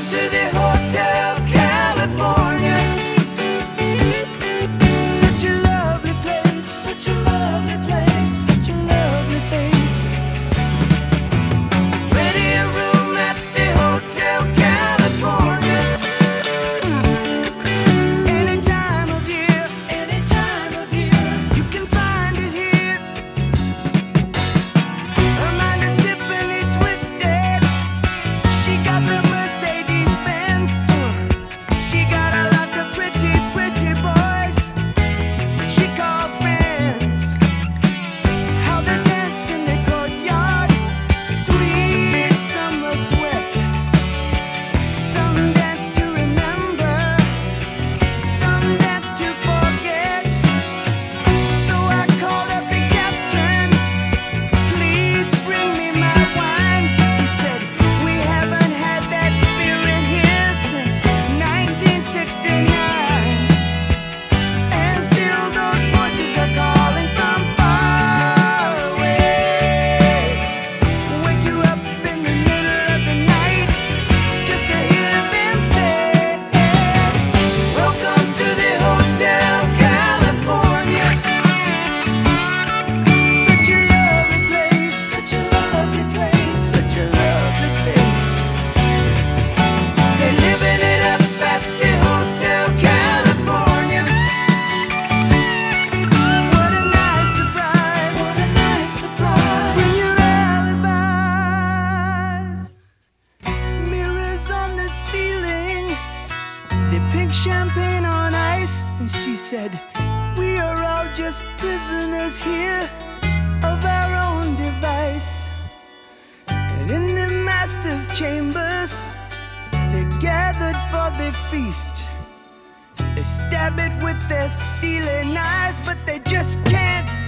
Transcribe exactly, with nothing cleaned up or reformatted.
to the Hotel California. Such a lovely place, such a lovely place, such a lovely face. Plenty of room at the Hotel California. Any time of year, any time of year, you can find it here. Her mind is Tiffany twisted. She got the Mercedes Benz. She got a lot of pretty, pretty boys she calls friends. How they dance in the courtyard, sweet summer sweat. Some dance to remember, some dance to forget. So I called up the captain, please bring me my wine. He said, we haven't had that spirit here since nineteen sixty-nine. And still those voices are calling from far away. Wake you up in the middle of the night just to hear them say, welcome to the Hotel California. Such a lovely place, such a lovely place, such a lovely face. They're living it up at the Hotel California. What a nice surprise, what a nice surprise. Bring your alibis. Mirrors on the ceiling, they pink champagne on ice. And she said, we are all just prisoners here of our own device. And in the master's chambers, they're gathered for the feast. They stab it with their steely knives, but they just can't